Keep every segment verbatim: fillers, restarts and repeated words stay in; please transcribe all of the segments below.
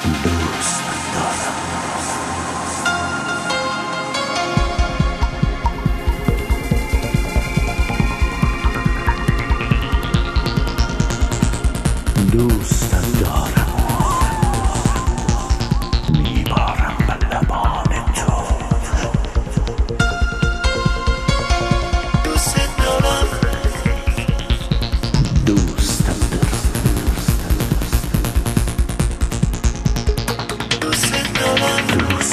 دوست دارم. دوست دارم میبارم به لبان تو. دوست دارم دوست دارم دوست دارم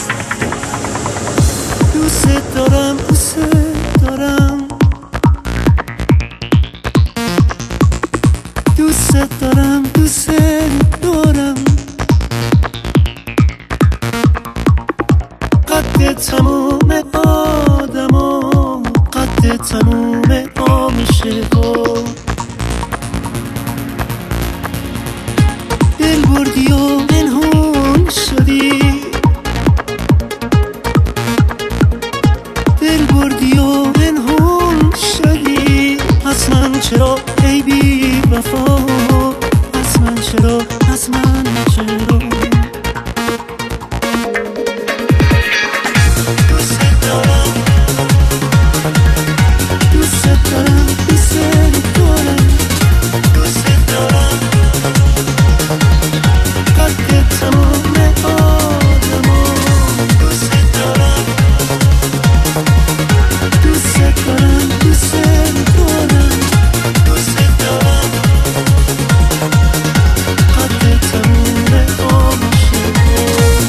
دوست دارم دوست دارم دوست دارم دوست دارم قد تموم آدما قد تموم عاشقا دل بردی و منهون شدی دل بردی و منهون شدی از من چرا ای بی وفا از من چرا از من چرا دوست دارم دوست دارم دوست دارم دوست دارم قد تمام آدما دوست دارم دوست دارم دوست دارم دوست دارم قد تمام عاشقا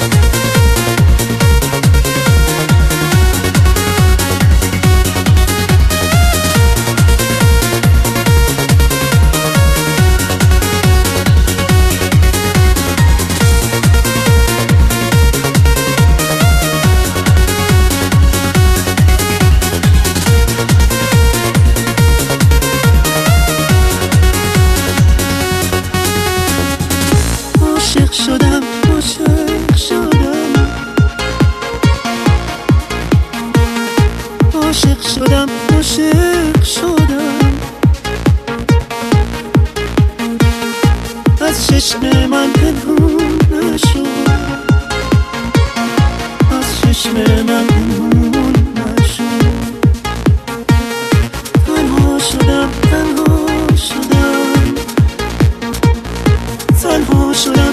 عاشق شدم عاشق شدم عاشق شدم عاشق شدم از چشم من پنهون نشد از چشم من پنهون نشد تنها شدم تنها شدم تنها شدم